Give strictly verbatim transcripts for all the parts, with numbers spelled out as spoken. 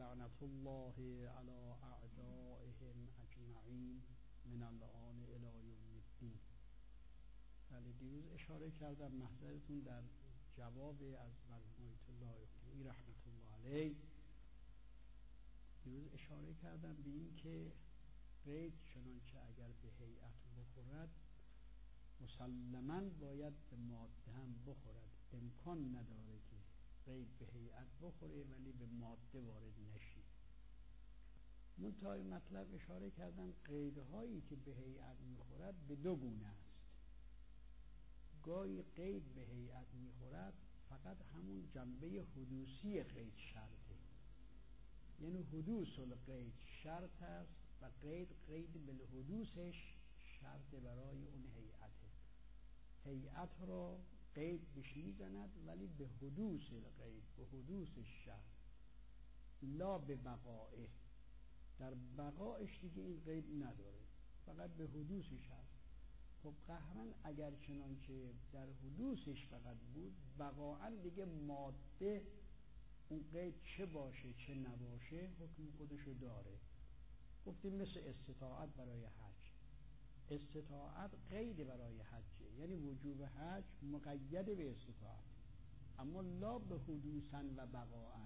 لعنت الله علی اعدائهم اجمعین من الان الی یوم الدین. ولی دیروز اشاره کردم محضرتون در جواب از مرحوم آیت الله اخوی رحمت الله علیه، دیروز اشاره کردم به این که قید چنانچه اگر به هیئت بخورد مسلماً باید به ماده هم بخورد، امکان نداره که قید به هیئت بخوره ولی به ماده وارد نشی. منتها مطلب اشاره کردم قیدهایی که به هیئت میخورد به دو گونه است. گاهی قید به هیئت میخورد فقط همون جنبه حدوثی قید شرطه، یعنی حدوث القید شرط است و قید قید بالحدوثش شرط برای اون هیئته. هیئت را قید بهش میزند ولی به حدوث القید، به حدوث شرط، لا به بقائه. در بقایش دیگه این قید نداره، فقط به حدوثش هست. خب قهرن اگر چنانچه در حدوثش فقط بود، بقاعا دیگه ماده اون قید چه باشه چه نباشه حکم خودشو داره. گفتیم مثل استطاعت برای حج، استطاعت قید برای حجه، یعنی وجوب حج مقید به استطاعت، اما لا به حدوثاً و بقاعاً،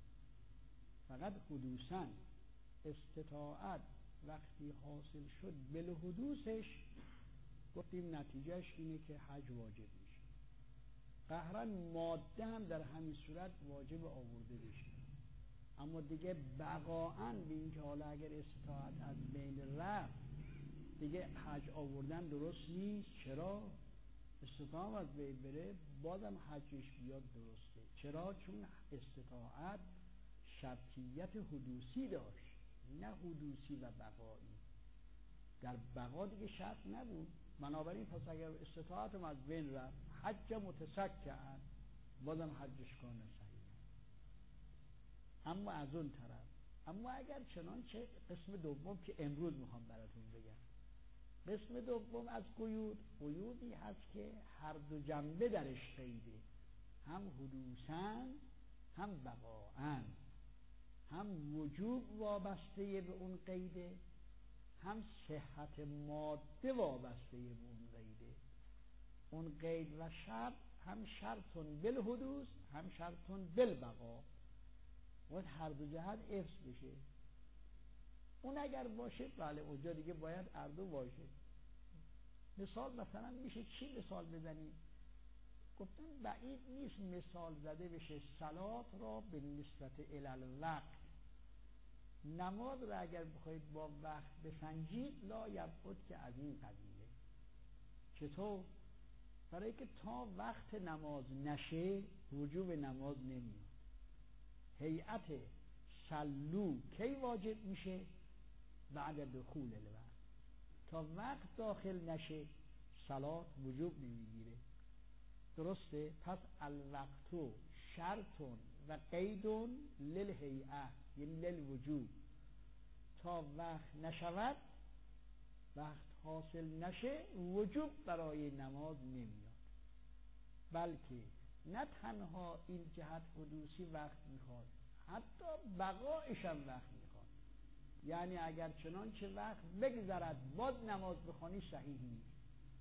فقط حدوثاً. استطاعت وقتی حاصل شد بالحدوثش گفتیم نتیجهش اینه که حج واجب میشه. قهرن ماده هم در همین صورت واجب آورده بشه، اما دیگه بقاعاً به این که حالا اگر استطاعت از بین رفت دیگه حج آوردن درست نیست. چرا؟ استطاعت از بین بره بازم حجش بیاد درسته. چرا؟ چون استطاعت شرطیت حدوثی داشت، نه حدوثی و بقایی. در بقا دیگه شرط نبود، بنابراین پس اگر استطاعت از بین رفت حج متسکعن بازم حجش کار صحیح. اما از اون طرف، اما اگر چنانچه قسم دوم که امروز میخوام براتون بگم، قسم دوم از قیود، قیودی هست که هر دو جنبه درش قیده، هم حدوثاً هم بقاعاً، هم وجوب وابسته به اون قیده، هم صحت ماده وابسته به اون قیده. اون قید و شرط هم شرطون بالحدوث هم شرطون بالبقا، باید هر دو جهت حفظ بشه. اون اگر باشه بله اونجا دیگه باید هر دو باشه. مثال مثلا میشه چی مثال بزنیم؟ گفتم بعید نیست مثال زده بشه صلات را به نسبت الالوقت، نماز را اگر بخواید با وقت بسنجید لا یبعد که از این قبیله. چطور؟ برای که تا وقت نماز نشه وجوب نماز نمیاد. هیئت صلو کی واجب میشه؟ بعد دخول الوقت. تا وقت داخل نشه صلات وجوب نمیگیره. درسته؟ پس الوقتو شرطون و قیدون للهیئه، یعنی للوجوب. تا وقت نشود، وقت حاصل نشه، وجوب برای نماز نمیاد. بلکه نه تنها این جهت حدوثی وقت میخواد، حتی بقایش هم وقت میخواد. یعنی اگر چنانچه وقت بگذرد باز نماز بخوانی صحیح نیست.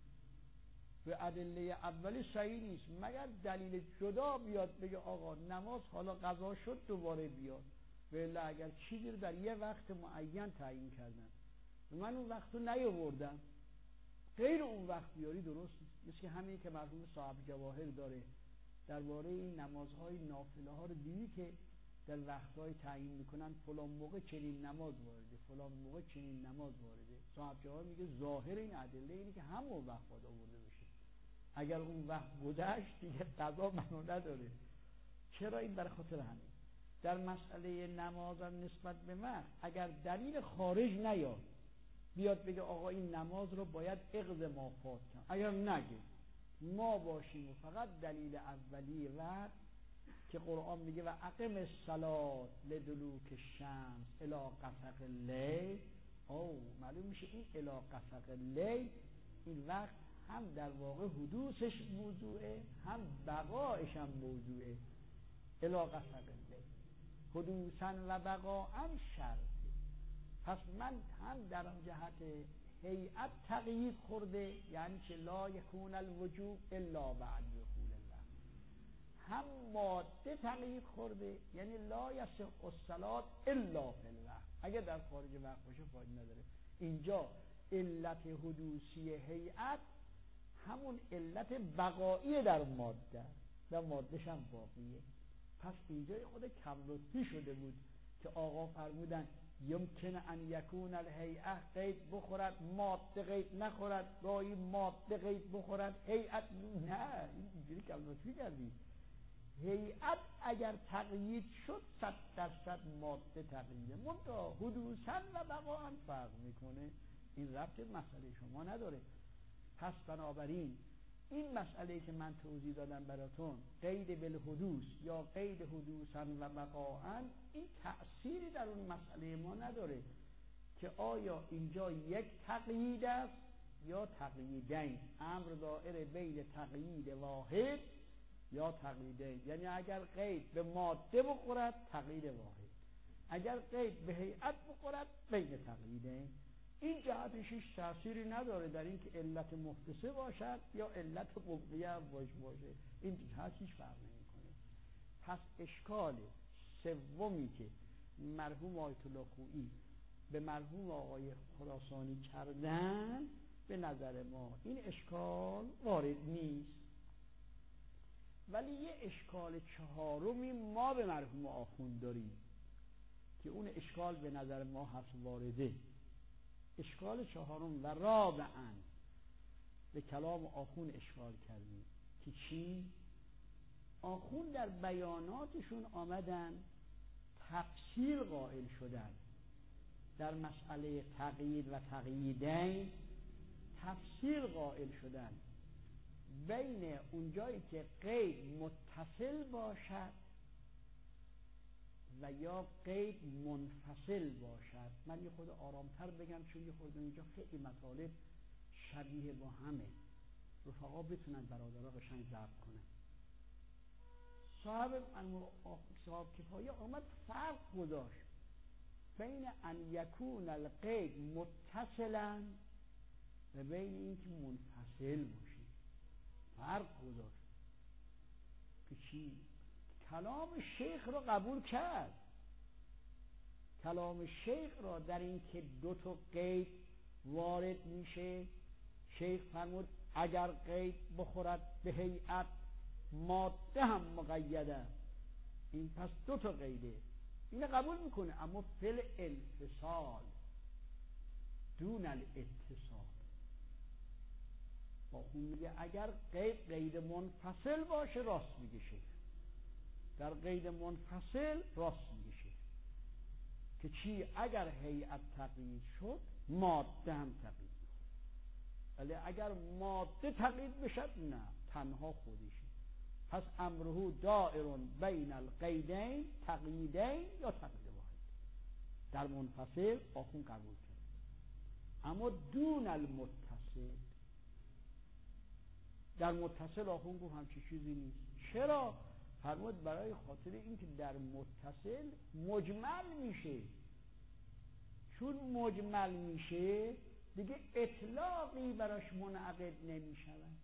به ادله اولی صحیح نیست مگر دلیل جدا بیاد بگه آقا نماز حالا قضا شد دوباره بیاد. ولی اگر چیزی رو در یه وقت معین تعیین کردن من اون وقت رو نیاوردم، غیر اون وقت بیاری درست نیست. مثل همین که مرحوم صاحب جواهر داره درباره این نمازهای نافله ها رو دیدی که در وقتهای تعیین میکنن فلان موقع چنین نماز وارده، فلان موقع چنین نماز وارده. صاحب جواهر میگه ظاهر این ادله اینه که همون وقت باید آورده بشه. اگر اون وقت گذشت دیگه قضا منو نداره. چرا؟ این در خاطر همین. در مسئله نماز نسبت به وقت اگر دلیل خارج نیاد بیاد بگه آقا این نماز رو باید عقد ما فات کنم، اگر نگه ما باشیم و فقط دلیل اولی وقت که قرآن میگه و اقم الصلاة لدلوک الشمس الی غسق اللیل، او معلوم میشه این الی غسق اللیل این وقت هم در واقع حدوثش موضوعه هم بقایش هم موضوعه. الی غسق اللیل. حدوثا و بقاءً شرط. پس من هم در جهت هیئت تقیید خورده، یعنی که لا یکون الوجوب الا بعد دخول الله، هم ماده تقیید خورده، یعنی لا یصح الصلاة الا فی الوقت، اگر در خارج وقت باشه فایده نداره. اینجا علت حدوثی هیئت همون علت بقایی در ماده و مادهش هم باقیه. پس اینجا خود کم لطفی شده بود که آقا فرمودن یمکن ان یکون الهیئه قید بخورد ماده قید نخورد، گاهی ماده قید بخورد هیئت نه. اینجوری کم لطفی کردی. هیئت اگر تقیید شد صد درصد ماده تقییده، منتها حدوثاً و بقاءً فرق میکنه. این ربط مسئله شما نداره. پس بنابراین این مسئله که من توضیح دادم براتون، قید بالحدوث یا قید حدوثاً و بقاءً، این تأثیری در اون مسئله ما نداره که آیا اینجا یک تقیید است یا تقییدین. امر دائره بین تقیید واحد یا تقییدین، یعنی اگر قید به ماده بخورد تقیید واحد، اگر قید به هیئت بخورد بین تقییدین. این جهتش هیچ تأثیری نداره در این که علت محدثه باشد یا علت مبقیه باشه، این جهت هیچ فرق نمیکنه. پس اشکال سومی که مرحوم آیت الله خویی به مرحوم آقای خراسانی کردن، به نظر ما این اشکال وارد نیست. ولی یه اشکال چهارمی ما به مرحوم آخوند داریم که اون اشکال به نظر ما هست وارده. اشکال چهارم و رابعاً به کلام آخون اشکال کردیم که چی؟ آخون در بیاناتشون آمدن تفصیل قائل شدن در مسئله تقیید و تقییدین، تفصیل قائل شدن بین اونجایی که قید متصل باشد و یا قید منفصل باشد. من یه خود آرامتر بگم چون یه خود اینجا خیلی مطالب شبیه با همه، رفقا بتونن برادرها قشنگ ضبط کنن. صاحب صاحب کفایه آمد فرق گذاشت بین ان یکون القید متصلا و بین اینکه منفصل باشه. فرق گذاشت که چی؟ کلام شیخ را قبول کرد، کلام شیخ را در این که دو تا قید وارد میشه. شیخ فرمود اگر قید بخورد به هیئت ماده هم مقیده، این پس دو تا قیده، این قبول میکنه، اما فل انفصال دون الاتصال. با اون میگه اگر قید قید منفصل باشه راست میگه شیخ، در قید منفصل راست میگه شیخ که چی؟ اگر هیئت تقیید شد ماده هم تقیید میکنه، ولی اگر ماده تقیید بشد نه، تنها خودشه. پس امره دائر بین القیدین تقییدین یا تقیید واحد. در منفصل آخون قبول کرد، اما دون المتصل، در متصل آخون گفت همچی چیزی نیست. چرا؟ فرمود برای خاطر اینکه در متصل مجمل میشه، چون مجمل میشه دیگه اطلاقی براش منعقد نمیشود،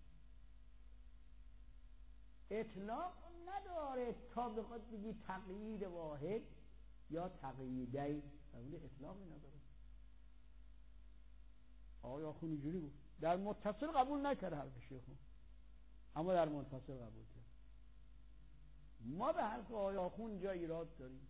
اطلاق نداره تا بخواد بگی تقیید واحد یا تقییدی، فرمود اطلاقی نداره. آقای آخون اینجوری بود، در متصل قبول نکرد حرف شیخو، اما در منفصل قبول کرد. ما به حرف آقای آخون جا ایراد داریم.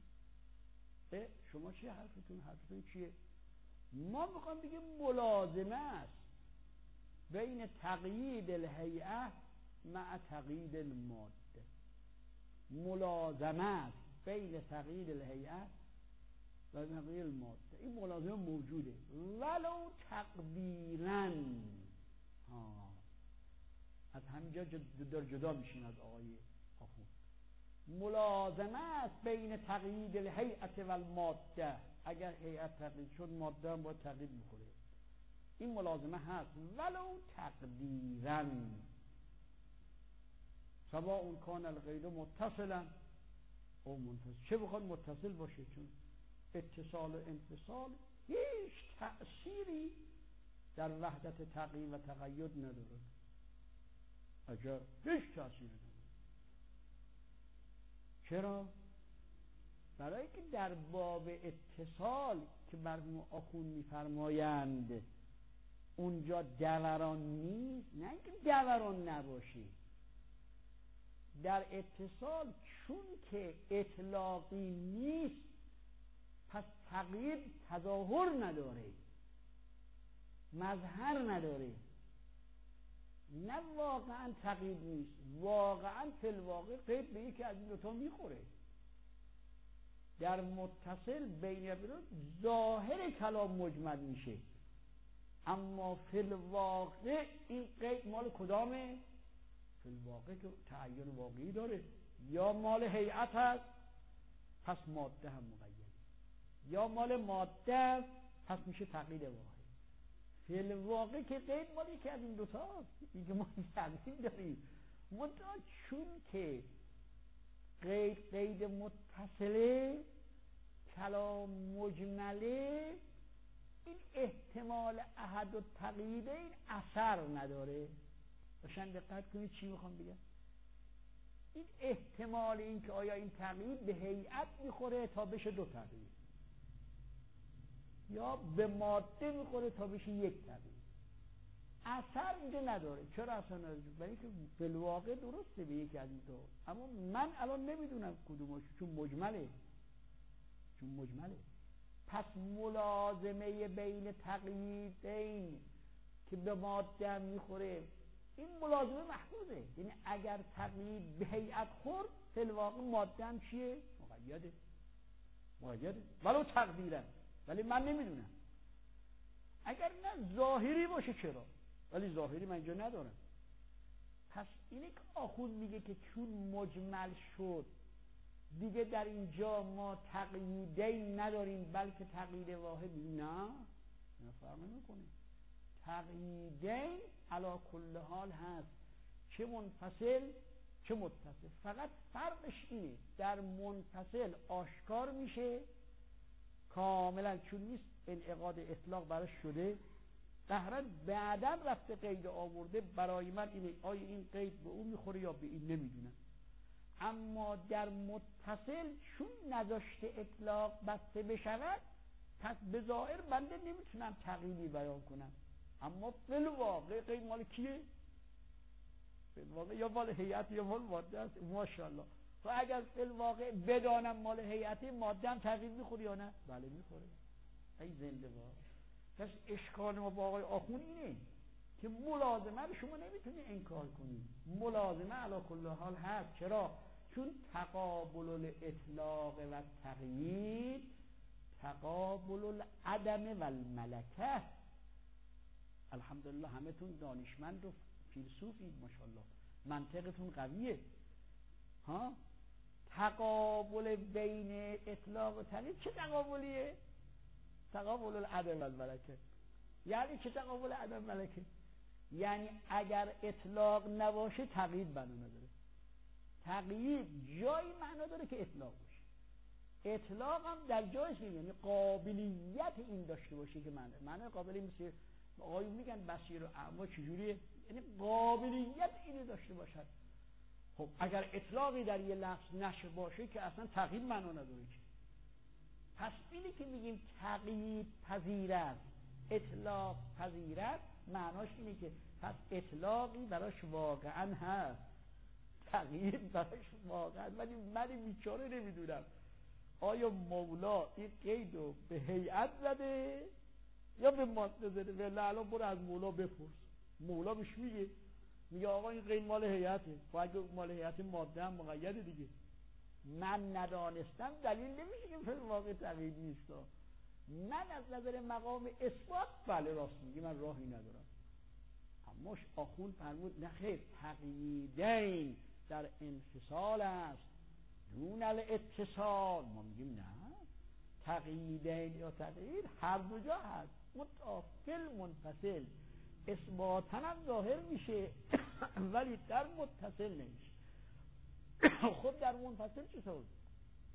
شما چیه حرفتون؟ حرفتون چیه؟ ما میخوام بگیم ملازمه است بین تقیید الهیئه مع تقیید الماده، ملازمه است بین تقیید الهیئه و تقیید الماده. این ملازمه موجوده ولو تقدیراً. ها از همینجا جدا جدا میشین از آقای آخون. ملازمه است بین تقیید الهیئت و الماده، اگر هیئت تقیید شد ماده هم باید تقیید میخوره، این ملازمه هست ولو تقدیراً. سواء کان القید متصلا او منفصل، چه بخواد متصل باشه، چون اتصال و انفصال هیچ تأثیری در وحدت تغییر و تقید نداره. عجب، هیچ تأثیری نداره. چرا؟ برای که در باب اتصال که مرحوم آخوند می‌فرمایند اونجا دوران نیست، نه اینکه دوران نباشه. در اتصال چون که اطلاقی نیست پس تغییر تظاهر نداره، مظهر نداره. نه واقعا تغییر نیست، واقعا فی الواقع قید به یکی از این دوتا میخوره. در متصل بین ظاهر کلام مجمل میشه، اما فی الواقع این قید مال کدامه؟ فی الواقع که تعین واقعی داره. یا مال هیئت هست پس ماده هم مقیده، یا مال ماده است پس میشه تقیید واحد. فی الواقع که قید مال یکی از این دوتاست. اینکه ما تقیید داریم منتها چون که قید قید متصله، کلام مجمله، این احتمال احد و تقییده این اثر نداره. باشن دقت کنید چی میخوام بگم. این احتمال این که آیا این تقیید به هیئت میخوره تا بشه دو تقیید، یا به ماده میخوره تا بشه یک تقیید، اثر اینجا نداره. چرا اثر نداره؟ برای که بالواقع درسته به یکی از این دو، اما من الان نمیدونم کدومش، چون مجمله چون مجمله پس ملازمه بین تقییدین که به ماده هم میخوره این ملازمه محفوظه. یعنی اگر تقیید به هیئت خورد فی الواقع ماده هم چیه؟ مقیده مقیده ولو تقدیرن، ولی من نمیدونم. اگر نه ظاهری باشه چرا، ولی ظاهری من اینجا ندارم. پس اینه که آخوند میگه که چون مجمل شد دیگه در اینجا ما تقییدین نداریم بلکه تقیید واحد. نه نه فرق نمیکنه. تقییدین علی کل حال هست، چه منفصل چه متصل. فقط فرقش اینه در منفصل آشکار میشه کاملا، چون نیست انعقاد اطلاق براش شده، قهرن بعدم رفته قید آورده. برای من اینه آیا این قید به اون میخوره یا به این نمیدونم. اما در متصل چون نذاشته اطلاق بسته بشود پس به ظاهر بنده نمیتونم تقییدی بیان کنم. اما بالواقع قید مال کیه؟ بالواقع یا مال هیئت یا مال ماده است. ماشاءالله. و اگر بالواقع بدانم مال هیئتی، ماده هم تقیید میخوره یا نه؟ بله میخوره. ای زنده باد. پس اشکال ما با آقای آخوند اینه که ملازمه رو شما نمیتونی انکار کنی. ملازمه علی کل حال هست. چرا؟ چون تقابل الاطلاق و تقیید تقابل العدم و الملکه. الحمدلله همتون دانشمند و فیلسوفید، ماشاءالله منطقتون قویه. ها تقابل بین اطلاق و تقیید چه تقابلیه؟ تقابل العدم و الملکه. یعنی چه تقابل عدم ملکه؟ یعنی اگر اطلاق نباشه تقیید معنا نداره. تقیید جایی معنا داره که اطلاق باشه. اطلاق هم در جایش نیست، یعنی قابلیت این داشته باشه که معنی معنی قابلی مثل آقایون میگن بصیر و اعما چجوریه، یعنی قابلیت اینو داشته باشد. خب اگر اطلاقی در یه لفظ نشه باشه که اصلا تقیید معنا نداره که. پس اینی که میگیم تقیید پذیر است، اطلاق پذیر است، معناش اینه که پس اطلاقی براش واقعا هست، تقیید براش واقعا. ولی من بیچاره نمیدونم آیا مولا این قیدو به هیئت زده یا به ماده زده. ولی الان برو از مولا بپرس، مولا بهش میگه میگه آقا این قید مال هیئته، باید مال هیئت ماده هم مقیده دیگه. من ندانستم دلیل نمیشه که فعل واقع تقیید نیست. من از نظر مقام اثبات بله راست میگی، من راهی ندارم. اما آخوند فرمود نه خیر، تقییدین در انفصال است دون الاتصال. ما میگیم نه، تقییدین یا تقیید هر دو جا هست، متافل منفصل اثباتاً هم ظاهر میشه ولی در متصل نمیشه. خب در منفصل چطور؟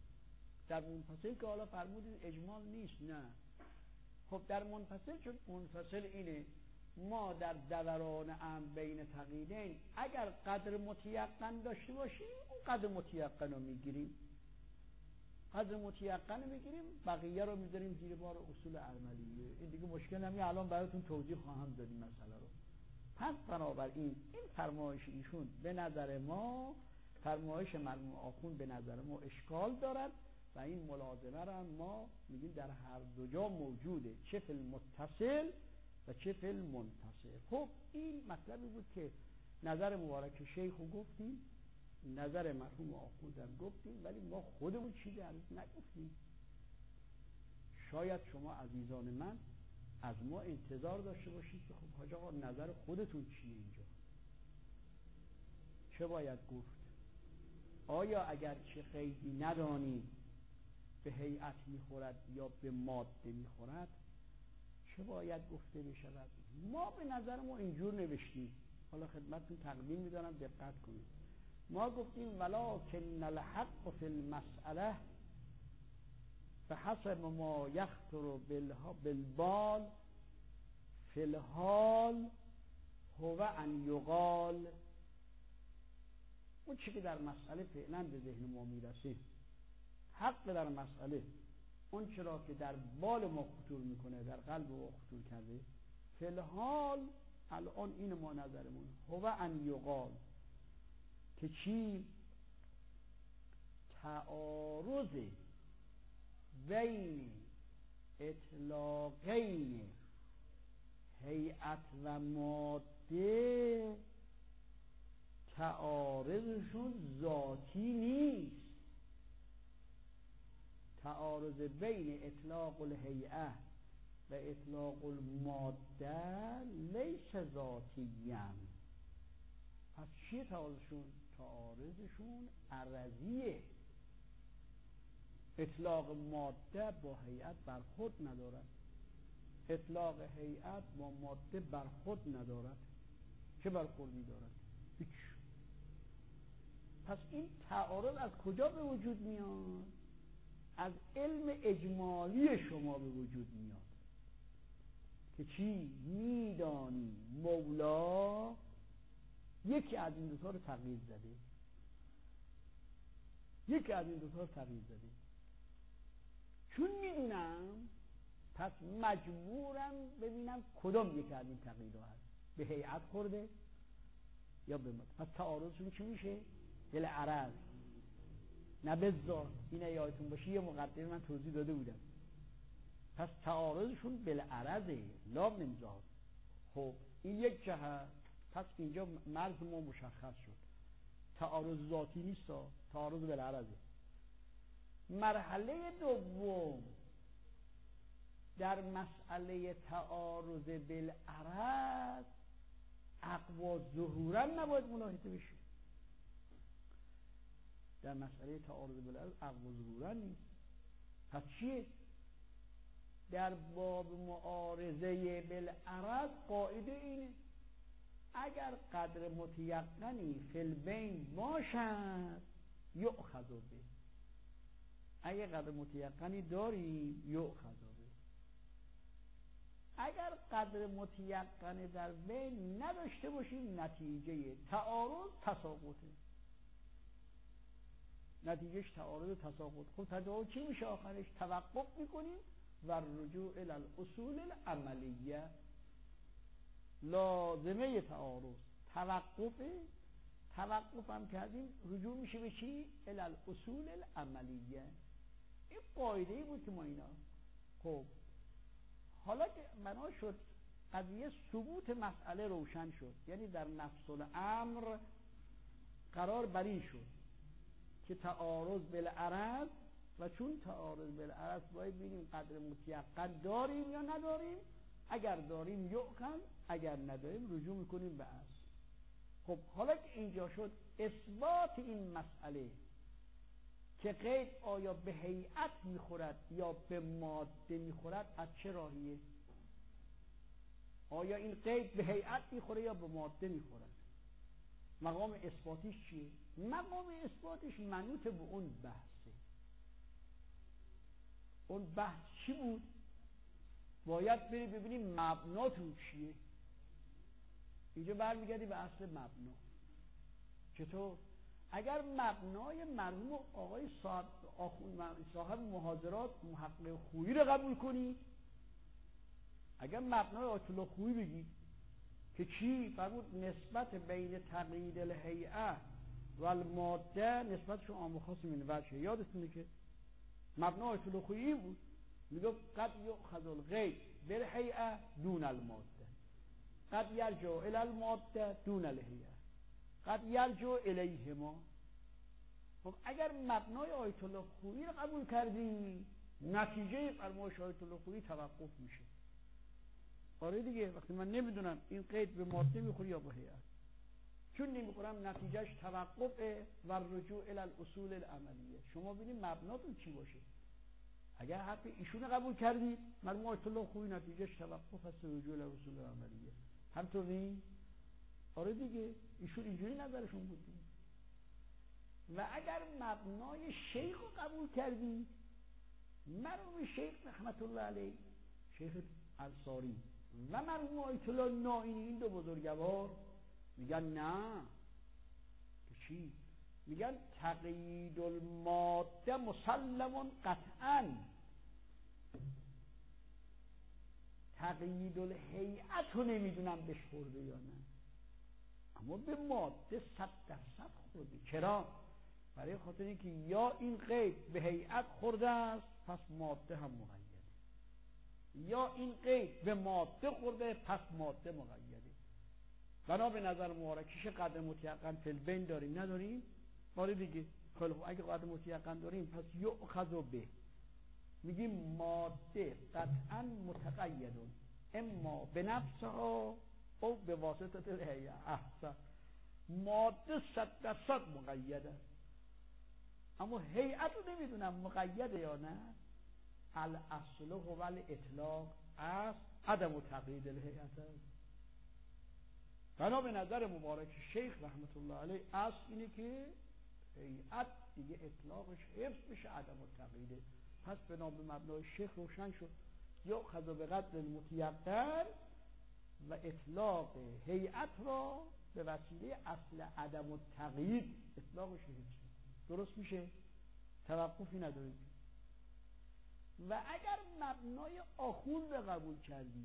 در منفصل که حالا فرمودید اجمال نیست، نه خب در منفصل، چون منفصل اینه ما در دوران امر بین تقییدین اگر قدر متیقن داشته باشیم اون قدر متیقن رو میگیریم، قدر متیقن رو میگیریم، بقیه رو میذاریم زیر بار اصول عملیه. این دیگه مشکل نمیه، الان براتون توضیح خواهم داد این مسئله رو. پس بنابراین این فرمایش ایشون به نظر ما، فرمایش مرحوم آخوند به نظر ما اشکال دارد و این ملازمه را ما میگیم در هر دو جا موجوده، چه فی المتصل و چه فی المنفصل. خب این مطلبی بود که نظر مبارک شیخ رو گفتیم، نظر مرحوم آخوند هم گفتیم، ولی ما خودمون چیزی هنوز نگفتیم. شاید شما عزیزان من از ما انتظار داشته باشید که خب حاج آقا نظر خودتون چیه اینجا، چه باید گفت؟ آیا اگر چه قیدی ندانید به هیئت میخورد یا به ماده میخورد چه باید گفته بشود؟ ما به نظر ما اینجور نوشتیم، حالا خدمتتون تقدیم میدارم دقت کنید. ما گفتیم ولکن الحق فی المسئله فحسب ما یخطر بالبال فی الحال هو ان یقال، اون چی که در مسئله فعلا به ذهن ما میرسه حق در مسئله، اون چرا که در بال ما خطور میکنه، در قلب ما خطور کرده، فی الحال الان این ما نظرمون هو ان یقال که چی؟ تعارض بین اطلاقین هیئت و ماده تعارضشون ذاتی نیست. تعارض بین اطلاق الهیئه و اطلاق الماده لیس ذاتیاً. پس چیه تعارضشون؟ تعارضشون عرضیه. اطلاق ماده با هیئت برخورد ندارد، اطلاق هیئت با ماده برخورد ندارد. چه برخوردی دارد؟ هیچ. پس این تعارض از کجا به وجود میاد؟ از علم اجمالی شما به وجود میاد که چی؟ میدانی مولا یکی از این دوتا رو تغییر زده، یکی از این دوتا رو تغییر زده. چون میدونم پس مجبورم ببینم کدام یکی از این تغییر هست، به هیئت خورده یا به ماده. پس تعارضشون چی میشه؟ دل عرض، نه به ذات. این یادتون باشه یه مقدمه من توضیح داده بودم. پس تعارضشون بالعرضه لا من ذات. خب این یک جهت. پس اینجا مرز ما مشخص شد، تعارض ذاتی نیست، تعارض بالعرضه. مرحله دوم در مسئله تعارض بالعرض اقوا ظهورا نباید ملاحظه بشه. در مسئله تعارض بالعرض اقوا ظهورا نیست. پس چیه؟ در باب معارضه بالعرض قاعده اینه اگر قدر متیقنی فی البین باشد یؤخذ به، اگر قدر متیقنی داری یؤخذ به. اگر قدر متیقن در بین نداشته باشیم نتیجه تعارض تساقطه، نتیجهش تعارض تساقط. خب تعارض چی میشه آخرش؟ توقف میکنیم و رجوع الی الاصول العملیه. لازمه تعارض توقفه، توقف هم کردیم رجوع میشه به چی؟ الی الاصول العملیه. این قاعده بود که ما اینا. خب حالا که بنا شد قضیه ثبوت مسئله روشن شد، یعنی در نفس الامر قرار بر این شد که تعارض بالعرض، و چون تعارض بالعرض باید ببینیم قدر متیقن داریم یا نداریم. اگر داریم یؤخذ، اگر نداریم رجوع میکنیم به اصل. خب حالا که اینجا شد اثبات این مسئله که قید آیا به هیئت میخورد یا به ماده میخورد از چه راهیه؟ آیا این قید به هیئت میخوره یا به ماده میخورد؟ مقام اثباتیش چیه؟ مقام اثباتش منوط به اون بحثه. اون بحث چی بود؟ باید بری ببینیم مبناتون چیه. اینجا برمیگردی به اصل مبنا. چطور؟ اگر مبنای مرحوم آقای صاحب صاحب محاضرات محقق خویی رو قبول کنی، اگر مبنای آیت الله خویی بگی که چی؟ فرمود نسبت بین تقیید الهیئه و الماده نسبتشون عام و خاص من وجه. یادتونه که مبنای آیت الله خویی بود، میگه قد یؤخذ الغیب بالهیئه دون الماده، قد یرجع الی الماده دون الهیئه، قد یرجع الیهما. خب اگر مبنای آیت الله خویی رو قبول کردی، نتیجه فرمایش آیت الله خویی توقف میشه. آره دیگه، وقتی من نمیدونم این قید به ماده میخوره یا به هیئت، چون نمیخورم نتیجهش توقفه و رجوع الی الاصول العملیه. شما ببینید مبناتون چی باشه. اگر حرف ایشون قبول کردید، مرحوم آیت الله خویی نتیجهش توقف هست رجوع الی الاصول العملیه. همطور نیست؟ آره دیگه، ایشون اینجوری نظرشون بود دیگه. و اگر مبنای شیخ رو قبول کردی، مرحوم شیخ رحمت الله علیه، شیخ انصاری و مرحوم آیت الله نائینی، این دو بزرگوار میگن نه که چی؟ میگن تقیید الماده مسلم قطعا، تقیید الهیئت رو نمیدونم بهش خورده یا نه، اما به ماده صد درصد خورده. چرا؟ برای خاطر اینکه یا این قید به هیئت خورده است پس ماده هم مقیده، یا این قید به ماده خورده پس ماده مقیده. بنا به نظر مبارکیش قدر متیقن فی البین داریم نداریم؟ آره دیگه. خیلی خوب، اگه قدر متیقن داریم پس یؤخذ به، میگیم ماده قطعا متقید اما به نفسها او به واسطه الهیئه. احسن، ماده صد درصد مقیده، اما هیئت رو نمیدونم مقیده یا نه. الاصل هو الاطلاق است، عدم تقیید الهیئت است. بنا به نظر مبارک شیخ رحمت الله علیه اصل اینه که هیئت دیگه اطلاقش حفظ بشه، عدم تقییده. پس بنا به مبنای شیخ روشن شد یا خذا به قدر المتیقن و اطلاق هیئت را به وسیله اصل عدم التقیید اطلاقش حفظ. درست میشه؟ توقفی ندارید. و اگر مبنای آخوند رو قبول کردی،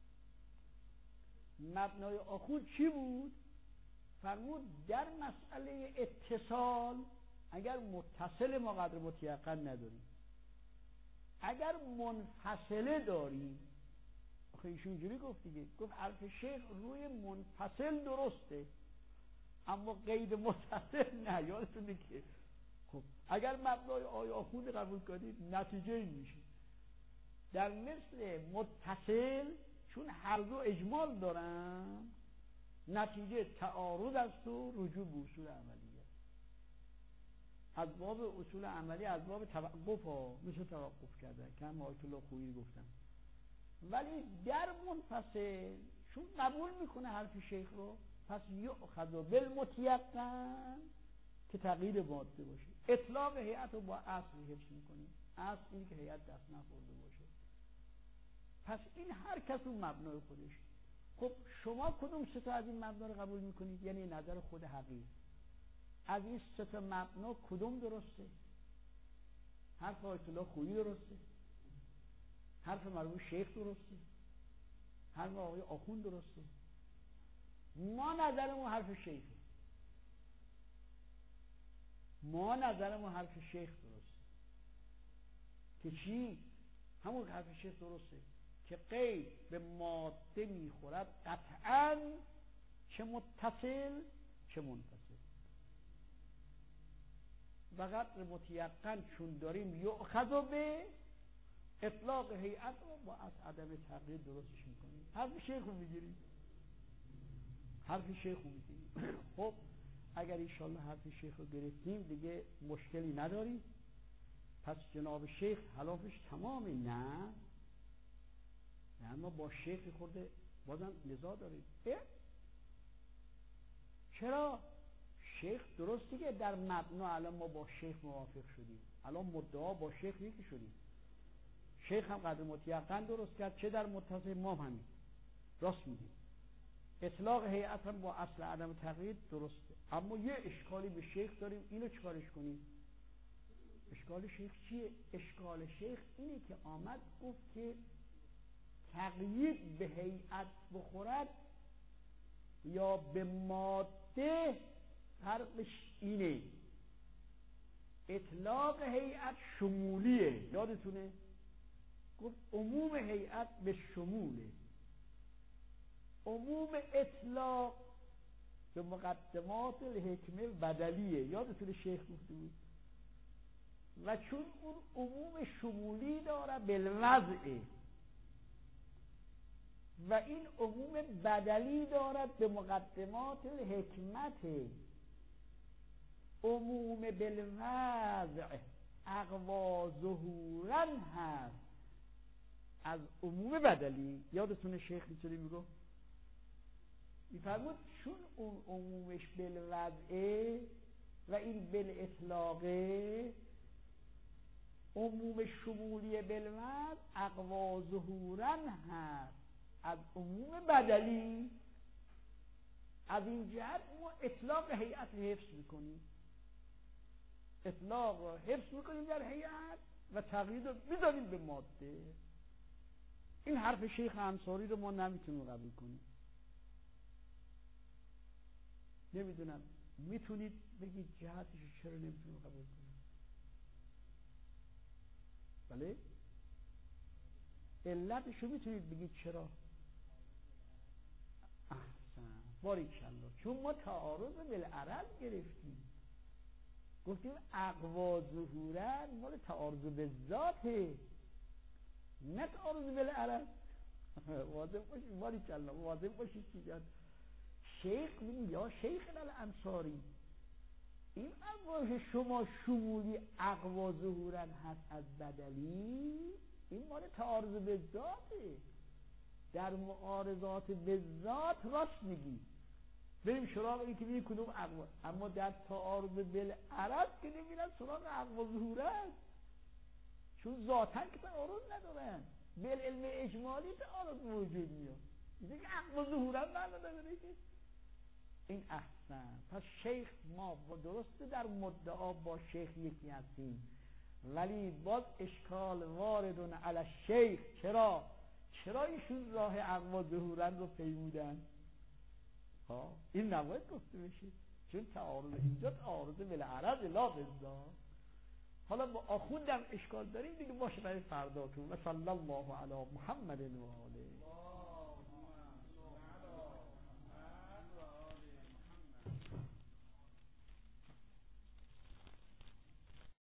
مبنای آخوند چی بود؟ فرمود در مسئله اتصال اگر متصل ما قدر متیقن نداریم، اگر منفصله داریم. آخه ایشون اینجوری گفت دیگه، گفت حرف شیخ روی منفصل درسته اما قید متصل نه. یادتونه که خب اگر مبنای آیه آخوند قبول کنید نتیجه این میشه. در مثل متصل چون هر دو اجمال دارن، نتیجه تعارض است و رجوع به اصول عملیه. از باب اصول عملی از باب توقف ها میشه توقف کرده که هم آیت الله خویی گفتم. ولی در منفصل چون قبول میکنه حرف شیخ رو، پس یؤخذ بالمتیقن که تغییر ماده باشه. اطلاق هیئت رو با اصل حفظ میکنیم. اصل اینه که هیئت دست نخورده باشه. پس این هر کس اون مبنای خودش. خب شما کدوم سه تا از این مبنا رو قبول میکنید؟ یعنی نظر خود حقیقی از این سه تا مبنا کدوم درسته؟ حرف آیت الله خویی درسته، حرف مرحوم شیخ درسته، حرف آقای آخوند درسته. ما نظرمون حرف شیخه، ما نظرمون حرف شیخ درسته که چی؟ همون حرف شیخ درسته که قید به ماده میخورد قطعاً، چه متصل چه منفصل. و قدر متیقن چون داریم یؤخذ به، اطلاق هیئت رو با از عدم تغییر درستش میکنیم. حرف شیخ رو میگیریم، حرف شیخ رو میگیریم. خب اگر انشالله حرف شیخ رو گرفتیم دیگه مشکلی نداریم. پس جناب شیخ خلافش تمامه؟ نه نه، اما با شیخ خورده بازم نزاع داریم. چرا؟ شیخ درستی که در مبنا الان ما با شیخ موافق شدیم، الان مدعا با شیخ یکی شدیم. شیخ هم قدر مطلقاً درست کرد، چه در متصل ما همین راست میگیم. اطلاق هیئت هم با اصل عدم تقیید درسته. اما یه اشکالی به شیخ داریم، اینو چیکارش کنیم؟ اشکال شیخ چیه؟ اشکال شیخ اینه که آمد گفت که تقیید به هیئت بخورد یا به ماده فرقش اینه. اطلاق هیئت شمولیه، یادتونه؟ گفت عموم هیئت به شموله، عموم اطلاق به مقدمات الحکمه بدلیه، یادتونه شیخ گفته بود. و چون اون عموم شمولی داره بالوضعه و این عموم بدلی دارد به مقدمات الحکمت، عموم بالوضع اقوا ظهورا هست از عموم بدلی. یادتونه شیخ اینطوری میگو؟ میفرمود چون اون عمومش بالوضعه و این بالاطلاقه، عموم شمولی بالوضع اقوا ظهورا هست از عموم بدلی. از این جهت ما اطلاق هیئت حفظ میکنیم، اطلاق رو حفظ میکنیم در هیئت و تقیید رو میذاریم به ماده. این حرف شیخ انصاری رو ما نمیتونیم قبول کنیم. نمیدونم میتونید بگید جهتش چرا نمیتونیم قبول کنیم؟ بله؟ علتش رو میتونید بگید چرا؟ احسن، باریکالله. چون ما تعارض بالعرض گرفتیم، گفتیم اقوا ظهورا مال تعارض بالذاته، نه تعارض بالعرض. واضح باشید، باریکالله، واضح باشید چیزا. شیخ میگه یا شیخ الانصاری، این اقوا شما شمولی اقوا ظهورا هست از بدلی، این مال تعارض بالذاته. در معارضات بالذات راست میگی، بریم سراغ این که میگه کدوم اقوا، اما در تعارض بالعرض که نمیرن سراغ اقوا ظهورا، چون ذاتاً که تعارض ندارن، بالعلم اجمالی تعارض موجود میاد. میگه که اقوا ظهورا معنا نداره که این. احسن. پس شیخ ما با درسته در مدعا با شیخ یکی هستیم، ولی باز اشکال واردون علی الشیخ. چرا؟ چرا ایشون راه اقوا ظهورا رو پیمودن؟ ها این نباید گفته بشه، چون تعارض اینجا تعارض بالعرض لا بالذات. حالا با آخوندم اشکال داریم دیگه، باشه برای فرداتون. و صلی الله علی محمد و آله.